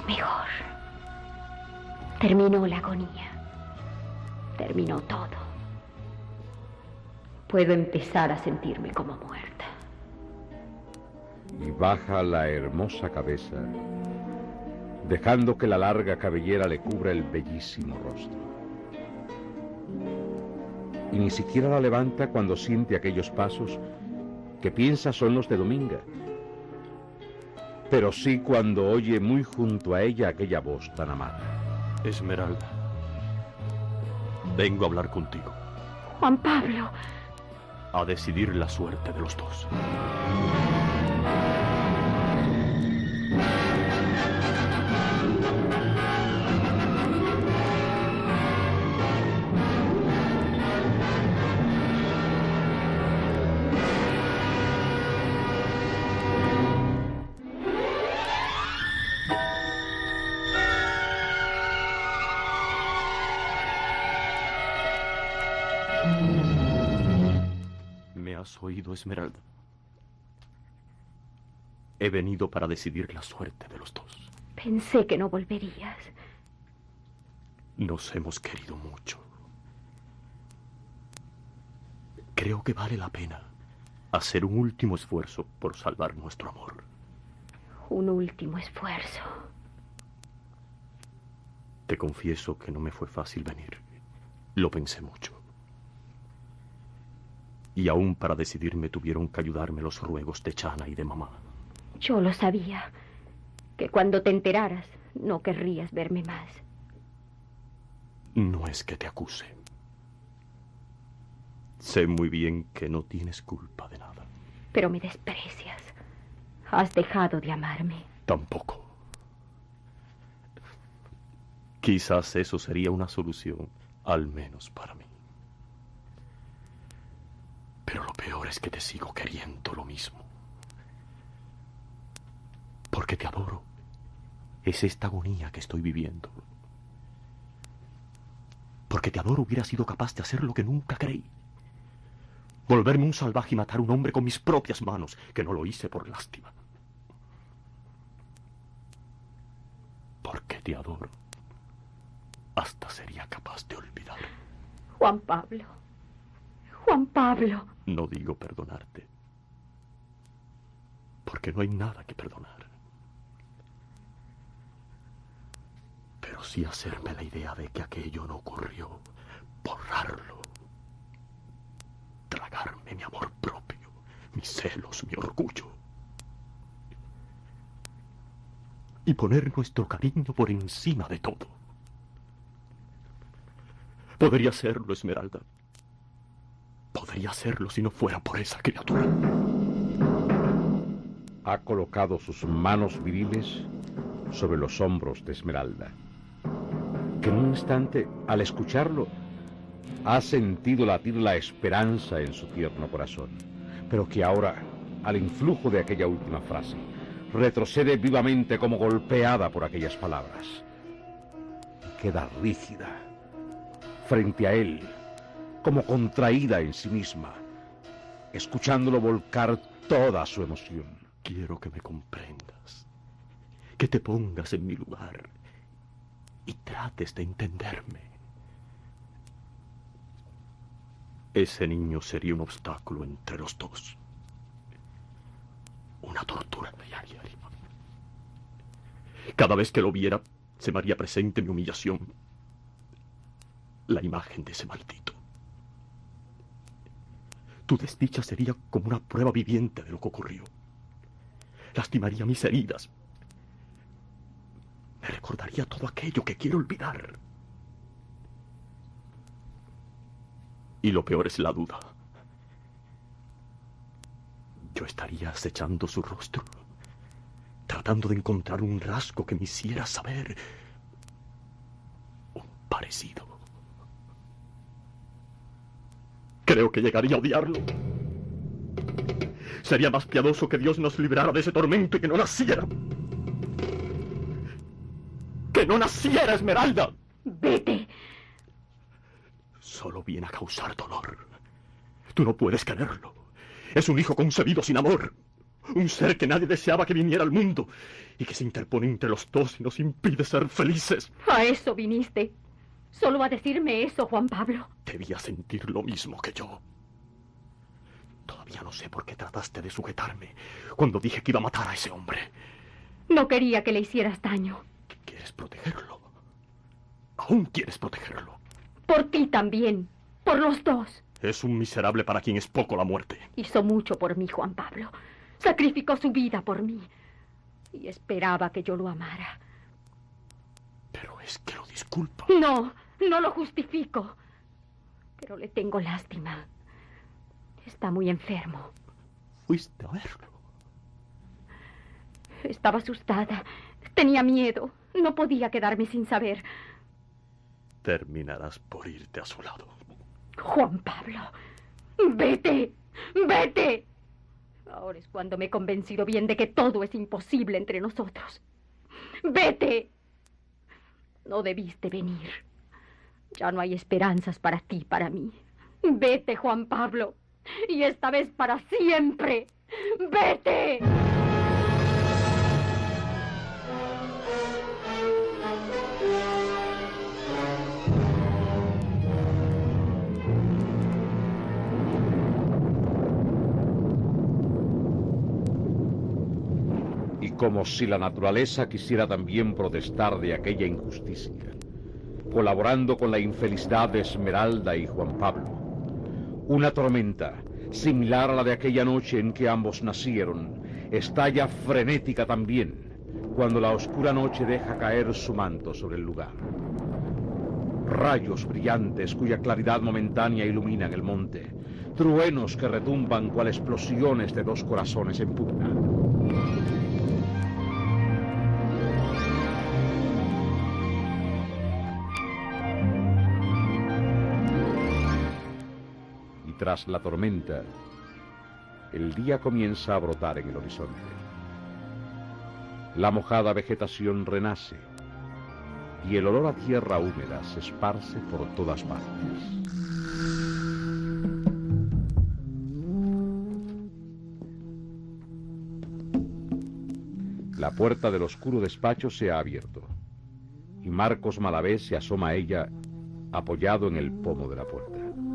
Mejor. Terminó la agonía. Terminó todo. Puedo empezar a sentirme como muerta. Y baja la hermosa cabeza, dejando que la larga cabellera le cubra el bellísimo rostro. Y ni siquiera la levanta cuando siente aquellos pasos que piensa son los de Dominga. Pero sí cuando oye muy junto a ella aquella voz tan amada. Esmeralda, vengo a hablar contigo. Juan Pablo. A decidir la suerte de los dos. ¿Me has oído, Esmeralda? He venido para decidir la suerte de los dos. Pensé que no volverías. Nos hemos querido mucho. Creo que vale la pena hacer un último esfuerzo por salvar nuestro amor. Un último esfuerzo. Te confieso que no me fue fácil venir. Lo pensé mucho. Y aún para decidirme tuvieron que ayudarme los ruegos de Chana y de mamá. Yo lo sabía, que cuando te enteraras no querrías verme más. No es que te acuse. Sé muy bien que no tienes culpa de nada. Pero me desprecias. Has dejado de amarme. Tampoco. Quizás eso sería una solución, al menos para mí. Pero lo peor es que te sigo queriendo lo mismo. Porque te adoro. Es esta agonía que estoy viviendo. Porque te adoro hubiera sido capaz de hacer lo que nunca creí. Volverme un salvaje y matar a un hombre con mis propias manos, que no lo hice por lástima. Porque te adoro. Hasta sería capaz de olvidar. Juan Pablo. Juan Pablo. No digo perdonarte. Porque no hay nada que perdonar. Pero sí hacerme la idea de que aquello no ocurrió. Borrarlo. Tragarme mi amor propio, mis celos, mi orgullo. Y poner nuestro cariño por encima de todo. Podría hacerlo, Esmeralda. Podría hacerlo si no fuera por esa criatura. Ha colocado sus manos viriles sobre los hombros de Esmeralda, que en un instante, al escucharlo, ha sentido latir la esperanza en su tierno corazón, pero que ahora, al influjo de aquella última frase, retrocede vivamente como golpeada por aquellas palabras. Y queda rígida frente a él, como contraída en sí misma, escuchándolo volcar toda su emoción. Quiero que me comprendas, que te pongas en mi lugar y trates de entenderme. Ese niño sería un obstáculo entre los dos. Una tortura diaria. Cada vez que lo viera, se me haría presente mi humillación. La imagen de ese maldito. Tu desdicha sería como una prueba viviente de lo que ocurrió. Lastimaría mis heridas. Me recordaría todo aquello que quiero olvidar. Y lo peor es la duda. Yo estaría acechando su rostro, tratando de encontrar un rasgo que me hiciera saber un parecido. Creo que llegaría a odiarlo. Sería más piadoso que Dios nos librara de ese tormento y que no naciera. ¡Que no naciera, Esmeralda! Vete. Solo viene a causar dolor. Tú no puedes quererlo. Es un hijo concebido sin amor. Un ser que nadie deseaba que viniera al mundo y que se interpone entre los dos y nos impide ser felices. A eso viniste. Solo a decirme eso, Juan Pablo. Debía sentir lo mismo que yo. Todavía no sé por qué trataste de sujetarme cuando dije que iba a matar a ese hombre. No quería que le hicieras daño. ¿Quieres protegerlo? ¿Aún quieres protegerlo? Por ti también. Por los dos. Es un miserable para quien es poco la muerte. Hizo mucho por mí, Juan Pablo. Sacrificó su vida por mí. Y esperaba que yo lo amara. Pero es que lo disculpa. No, no lo justifico. Pero le tengo lástima. Está muy enfermo. ¿Fuiste a verlo? Estaba asustada. Tenía miedo. No podía quedarme sin saber. Terminarás por irte a su lado. Juan Pablo, vete, vete. Ahora es cuando me he convencido bien de que todo es imposible entre nosotros. Vete. No debiste venir. Ya no hay esperanzas para ti, para mí. Vete, Juan Pablo. Y esta vez para siempre. ¡Vete! Y como si la naturaleza quisiera también protestar de aquella injusticia, colaborando con la infelicidad de Esmeralda y Juan Pablo, una tormenta, similar a la de aquella noche en que ambos nacieron, estalla frenética también, cuando la oscura noche deja caer su manto sobre el lugar. Rayos brillantes cuya claridad momentánea iluminan el monte, truenos que retumban cual explosiones de dos corazones en pugna. Tras la tormenta, el día comienza a brotar en el horizonte. La mojada vegetación renace y el olor a tierra húmeda se esparce por todas partes. La puerta del oscuro despacho se ha abierto y Marcos Malavé se asoma a ella apoyado en el pomo de la puerta.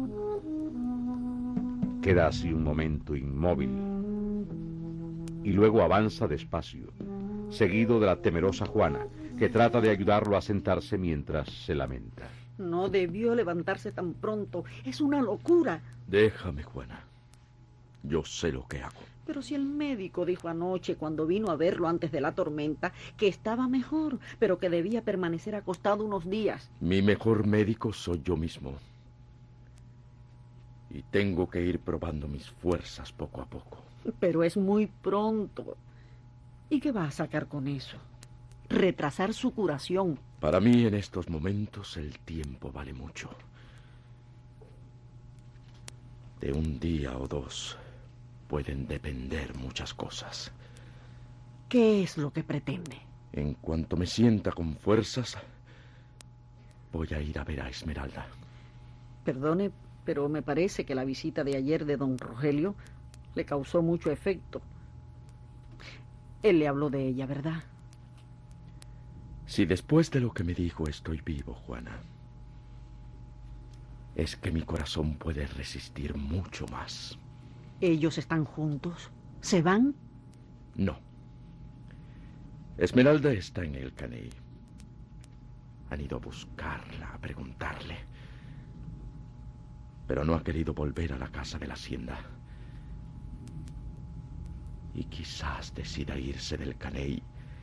Queda así un momento inmóvil y luego avanza despacio, seguido de la temerosa Juana, que trata de ayudarlo a sentarse mientras se lamenta. No debió levantarse tan pronto. Es una locura. Déjame, Juana. Yo sé lo que hago. Pero si el médico dijo anoche, cuando vino a verlo antes de la tormenta, que estaba mejor, pero que debía permanecer acostado unos días. Mi mejor médico soy yo mismo. Y tengo que ir probando mis fuerzas poco a poco. Pero es muy pronto. ¿Y qué va a sacar con eso? Retrasar su curación. Para mí en estos momentos el tiempo vale mucho. De un día o dos pueden depender muchas cosas. ¿Qué es lo que pretende? En cuanto me sienta con fuerzas, voy a ir a ver a Esmeralda. Perdone, pero me parece que la visita de ayer de don Rogelio le causó mucho efecto. Él le habló de ella, ¿verdad? Si después de lo que me dijo estoy vivo, Juana, es que mi corazón puede resistir mucho más. ¿Ellos están juntos? ¿Se van? No. Esmeralda está en el Caney. Han ido a buscarla, a preguntarle. Pero no ha querido volver a la casa de la hacienda. Y quizás decida irse del Caney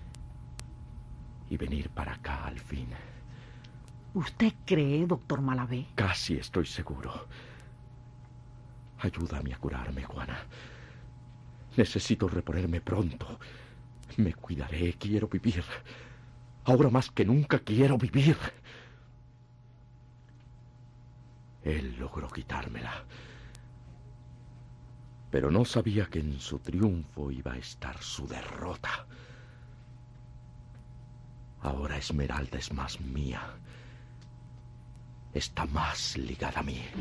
y venir para acá al fin. ¿Usted cree, doctor Malavé? Casi estoy seguro. Ayúdame a curarme, Juana. Necesito reponerme pronto. Me cuidaré, quiero vivir. Ahora más que nunca quiero vivir. Él logró quitármela. Pero no sabía que en su triunfo iba a estar su derrota. Ahora Esmeralda es más mía. Está más ligada a mí.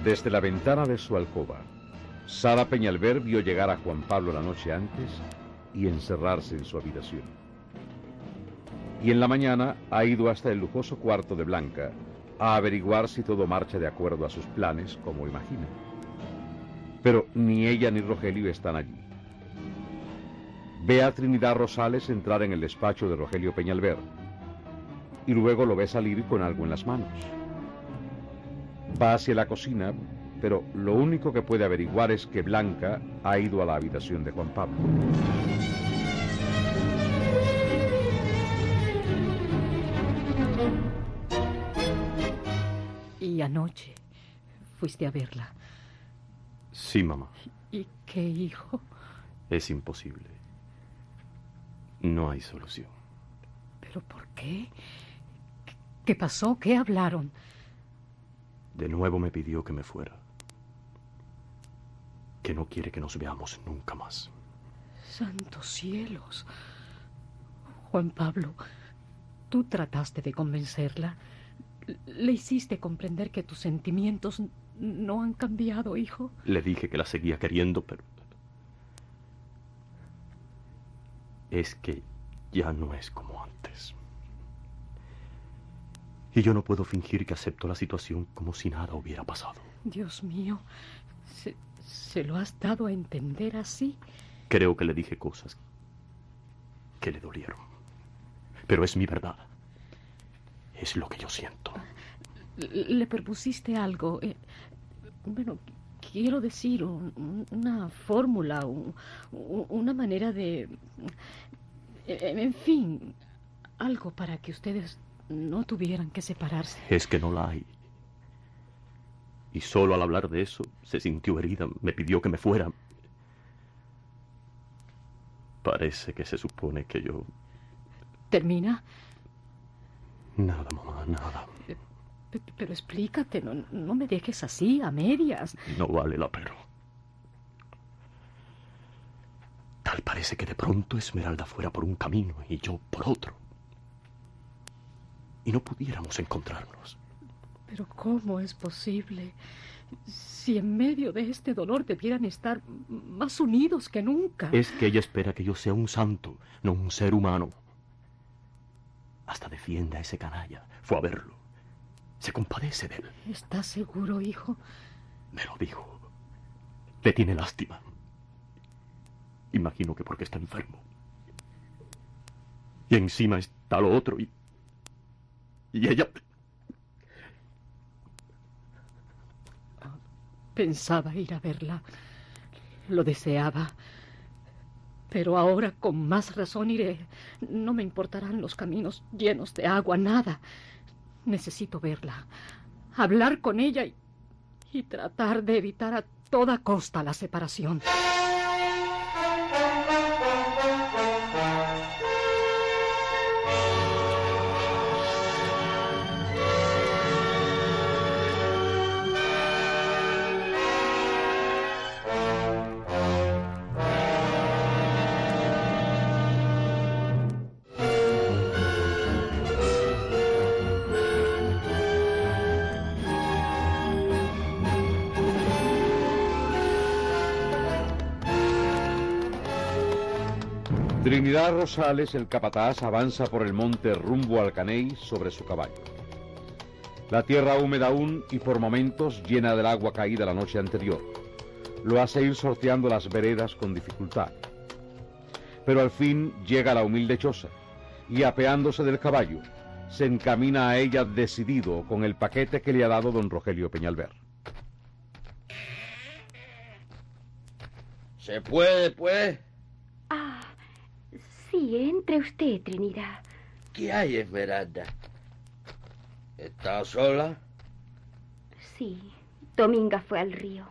Desde la ventana de su alcoba, Sara Peñalver vio llegar a Juan Pablo la noche antes y encerrarse en su habitación. Y en la mañana ha ido hasta el lujoso cuarto de Blanca a averiguar si todo marcha de acuerdo a sus planes, como imagina. Pero ni ella ni Rogelio están allí. Ve a Trinidad Rosales entrar en el despacho de Rogelio Peñalver y luego lo ve salir con algo en las manos. Va hacia la cocina, pero lo único que puede averiguar es que Blanca ha ido a la habitación de Juan Pablo. ¿Y anoche fuiste a verla? Sí, mamá. ¿Y qué, hijo? Es imposible. No hay solución. ¿Pero por qué? ¿Qué pasó? ¿Qué hablaron? De nuevo me pidió que me fuera. Que no quiere que nos veamos nunca más. ¡Santos cielos! Juan Pablo, tú trataste de convencerla. Le hiciste comprender que tus sentimientos no han cambiado, hijo. Le dije que la seguía queriendo, pero... es que ya no es como antes. Y yo no puedo fingir que acepto la situación como si nada hubiera pasado. Dios mío, ¿se lo has dado a entender así? Creo que le dije cosas que le dolieron. Pero es mi verdad. Es lo que yo siento. ¿Le propusiste algo? Bueno, quiero decir, una fórmula, una manera de... En fin, algo para que ustedes no tuvieran que separarse. Es que no la hay. Y solo al hablar de eso se sintió herida. Me pidió que me fuera. Parece que se supone que yo... ¿Termina? Nada, mamá, nada. Pero explícate, no me dejes así, a medias. No vale la pena. Tal parece que de pronto Esmeralda fuera por un camino y yo por otro. Y no pudiéramos encontrarnos. Pero ¿cómo es posible? Si en medio de este dolor debieran estar más unidos que nunca. Es que ella espera que yo sea un santo, no un ser humano. Hasta defiende a ese canalla. Fue a verlo. Se compadece de él. ¿Estás seguro, hijo? Me lo dijo. Le tiene lástima. Imagino que porque está enfermo. Y encima está lo otro y ella... Pensaba ir a verla. Lo deseaba. Pero ahora con más razón iré. No me importarán los caminos llenos de agua, nada. Necesito verla, hablar con ella y tratar de evitar a toda costa la separación. Trinidad Rosales, el capataz, avanza por el monte rumbo al Caney sobre su caballo. La tierra húmeda aún y por momentos llena del agua caída la noche anterior. Lo hace ir sorteando las veredas con dificultad. Pero al fin llega a la humilde choza y apeándose del caballo, se encamina a ella decidido con el paquete que le ha dado don Rogelio Peñalver. ¿Se puede, pues? Ah, sí, entre usted, Trinidad. ¿Qué hay, Esmeralda? ¿Estás sola? Sí, Dominga fue al río.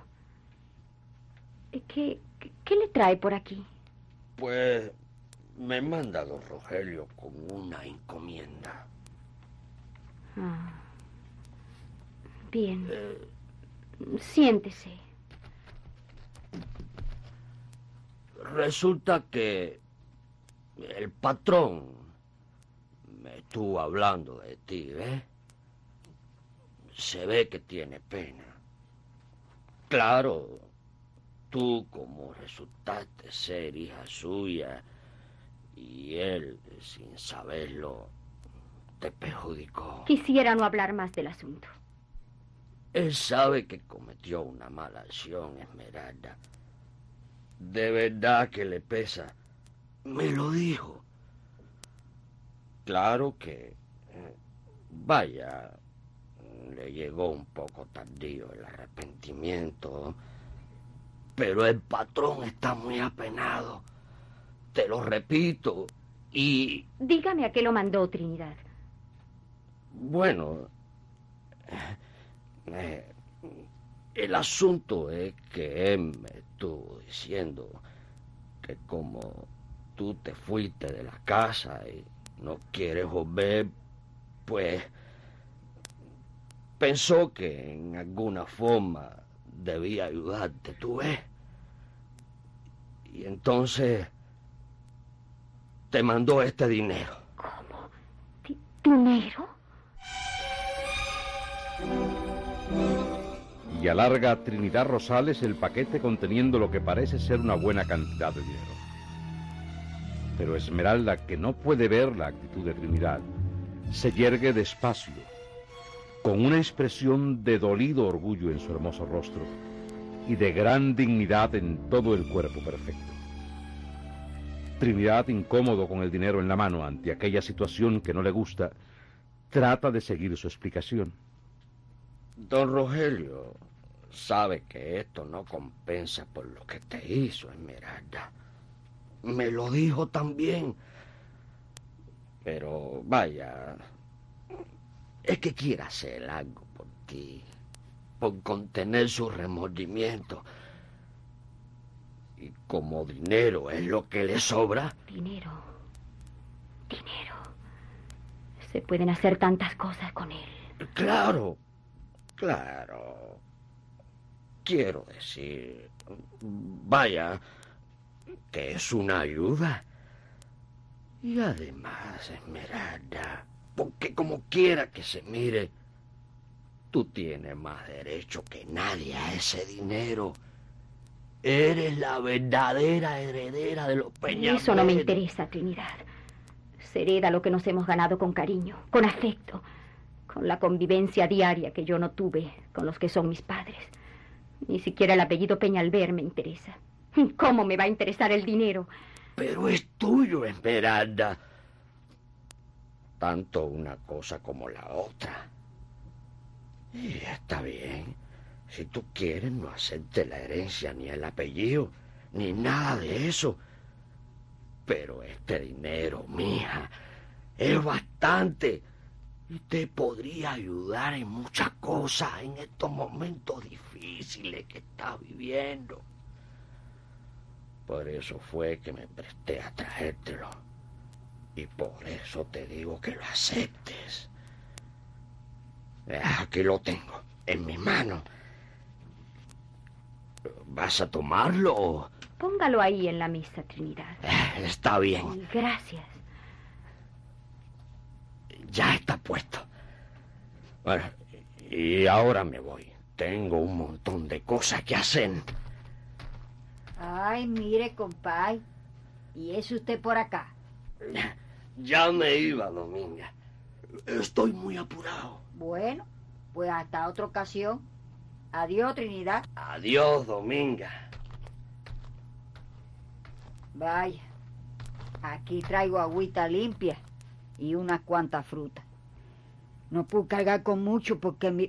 ¿Qué le trae por aquí? Pues me manda don Rogelio con una encomienda. Ah, bien. Siéntese. Resulta que el patrón me estuvo hablando de ti, ¿ves? Se ve que tiene pena. Claro, tú como resultaste ser hija suya y él, sin saberlo, te perjudicó. Quisiera no hablar más del asunto. Él sabe que cometió una mala acción, Esmeralda. De verdad que le pesa. Me lo dijo. Claro que, vaya, le llegó un poco tardío el arrepentimiento, pero el patrón está muy apenado. Te lo repito, y... Dígame a qué lo mandó Trinidad. Bueno, el asunto es que él me estuvo diciendo que como tú te fuiste de la casa y no quieres volver, pues pensó que en alguna forma debía ayudarte, ¿tú ves? Y entonces te mandó este dinero. ¿Cómo? ¿Dinero? Y alarga a Trinidad Rosales el paquete conteniendo lo que parece ser una buena cantidad de dinero. Pero Esmeralda, que no puede ver la actitud de Trinidad, se yergue despacio, con una expresión de dolido orgullo en su hermoso rostro y de gran dignidad en todo el cuerpo perfecto. Trinidad, incómodo con el dinero en la mano ante aquella situación que no le gusta, trata de seguir su explicación. Don Rogelio sabe que esto no compensa por lo que te hizo, Esmeralda. Me lo dijo también. Pero vaya, es que quiere hacer algo por ti, por contener su remordimiento. Y como dinero es lo que le sobra... Dinero. Se pueden hacer tantas cosas con él. Claro. Quiero decir, vaya, que es una ayuda. Y además, Esmeralda, porque como quiera que se mire, tú tienes más derecho que nadie a ese dinero. Eres la verdadera heredera de los Peñameres. Eso no me interesa, Trinidad. Se hereda lo que nos hemos ganado con cariño, con afecto, con la convivencia diaria que yo no tuve con los que son mis padres. Ni siquiera el apellido Peñalver me interesa. ¿Cómo me va a interesar el dinero? Pero es tuyo, Esmeralda. Tanto una cosa como la otra. Y está bien. Si tú quieres no hacerte la herencia ni el apellido, ni nada de eso. Pero este dinero, mija, es bastante. Y te podría ayudar en muchas cosas en estos momentos difíciles que estás viviendo. Por eso fue que me presté a traértelo. Y por eso te digo que lo aceptes. Aquí lo tengo, en mi mano. ¿Vas a tomarlo? Póngalo ahí en la mesa, Trinidad. Está bien. Gracias. Ya está puesto. Bueno, y ahora me voy. Tengo un montón de cosas que hacer. Ay, mire, compay. ¿Y es usted por acá? Ya me iba, Dominga. Estoy muy apurado. Bueno, pues hasta otra ocasión. Adiós, Trinidad. Adiós, Dominga. Vaya, aquí traigo agüita limpia y unas cuantas frutas. No puedo cargar con mucho porque mi...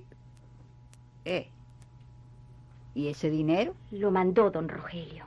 ¿Y ese dinero? Lo mandó don Rogelio.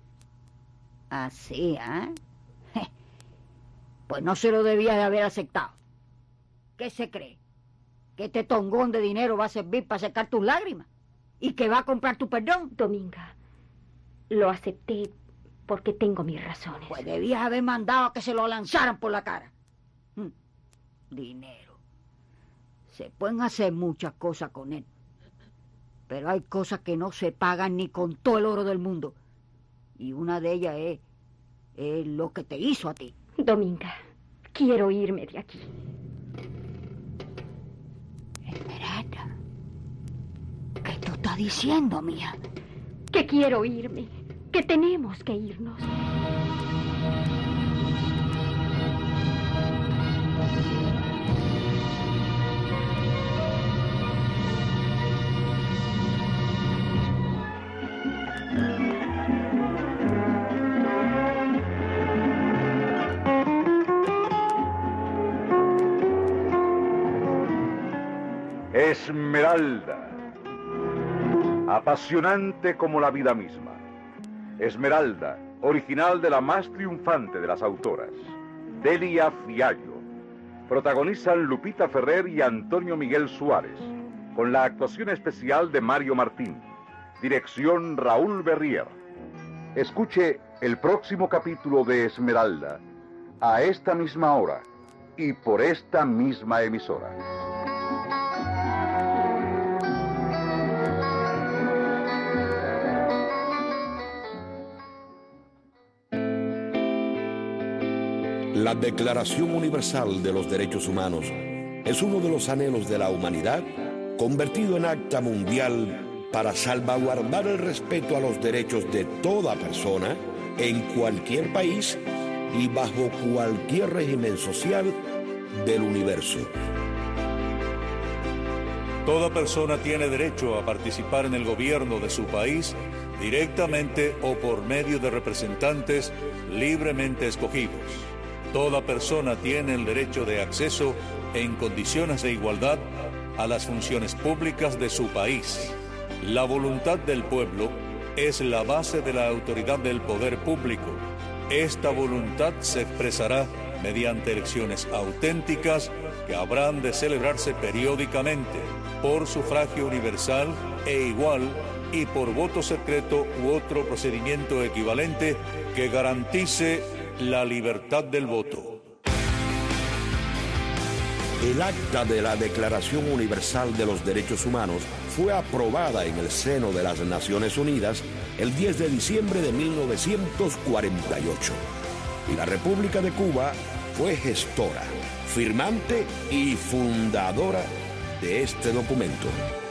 Así, ¿eh? Pues no se lo debía de haber aceptado. ¿Qué se cree? ¿Que este tongón de dinero va a servir para secar tus lágrimas? ¿Y que va a comprar tu perdón? Dominga, lo acepté porque tengo mis razones. Pues debías haber mandado a que se lo lanzaran por la cara. Dinero. Se pueden hacer muchas cosas con él. Pero hay cosas que no se pagan ni con todo el oro del mundo. Y una de ellas es lo que te hizo a ti. Dominga, quiero irme de aquí. Esmeralda, ¿qué tú estás está diciendo, mía? Que quiero irme, que tenemos que irnos. Esmeralda, apasionante como la vida misma. Esmeralda, original de la más triunfante de las autoras, Delia Fiallo. Protagonizan Lupita Ferrer y Antonio Miguel Suárez, con la actuación especial de Mario Martín. Dirección Raúl Berrier. Escuche el próximo capítulo de Esmeralda, a esta misma hora y por esta misma emisora. La Declaración Universal de los Derechos Humanos es uno de los anhelos de la humanidad convertido en acta mundial para salvaguardar el respeto a los derechos de toda persona en cualquier país y bajo cualquier régimen social del universo. Toda persona tiene derecho a participar en el gobierno de su país directamente o por medio de representantes libremente escogidos. Toda persona tiene el derecho de acceso en condiciones de igualdad a las funciones públicas de su país. La voluntad del pueblo es la base de la autoridad del poder público. Esta voluntad se expresará mediante elecciones auténticas que habrán de celebrarse periódicamente por sufragio universal e igual y por voto secreto u otro procedimiento equivalente que garantice la libertad del voto. El acta de la Declaración Universal de los Derechos Humanos fue aprobada en el seno de las Naciones Unidas el 10 de diciembre de 1948. Y la República de Cuba fue gestora, firmante y fundadora de este documento.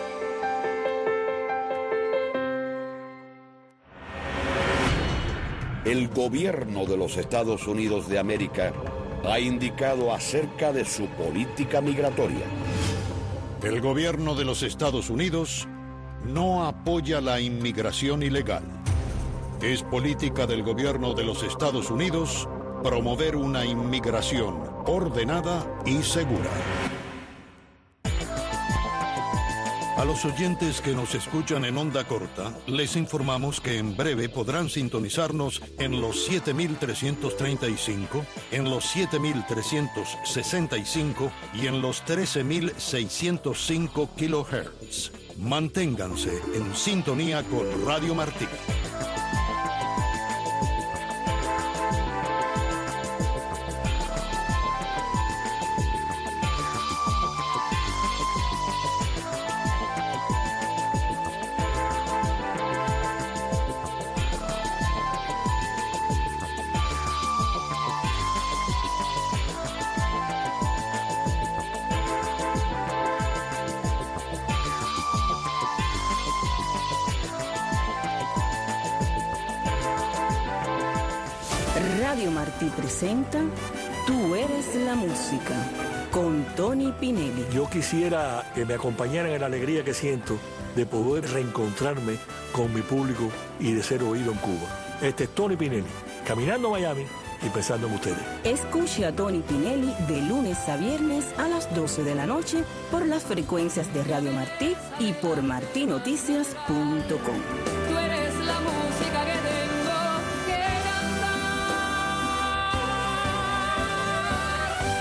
El gobierno de los Estados Unidos de América ha indicado acerca de su política migratoria. El gobierno de los Estados Unidos no apoya la inmigración ilegal. Es política del gobierno de los Estados Unidos promover una inmigración ordenada y segura. A los oyentes que nos escuchan en onda corta, les informamos que en breve podrán sintonizarnos en los 7.335, en los 7.365 y en los 13.605 kHz. Manténganse en sintonía con Radio Martí. Radio Martí presenta Tú eres la música, con Tony Pinelli. Yo quisiera que me acompañaran en la alegría que siento de poder reencontrarme con mi público y de ser oído en Cuba. Este es Tony Pinelli, caminando a Miami y pensando en ustedes. Escuche a Tony Pinelli de lunes a viernes a las 12 de la noche por las frecuencias de Radio Martí y por martinoticias.com.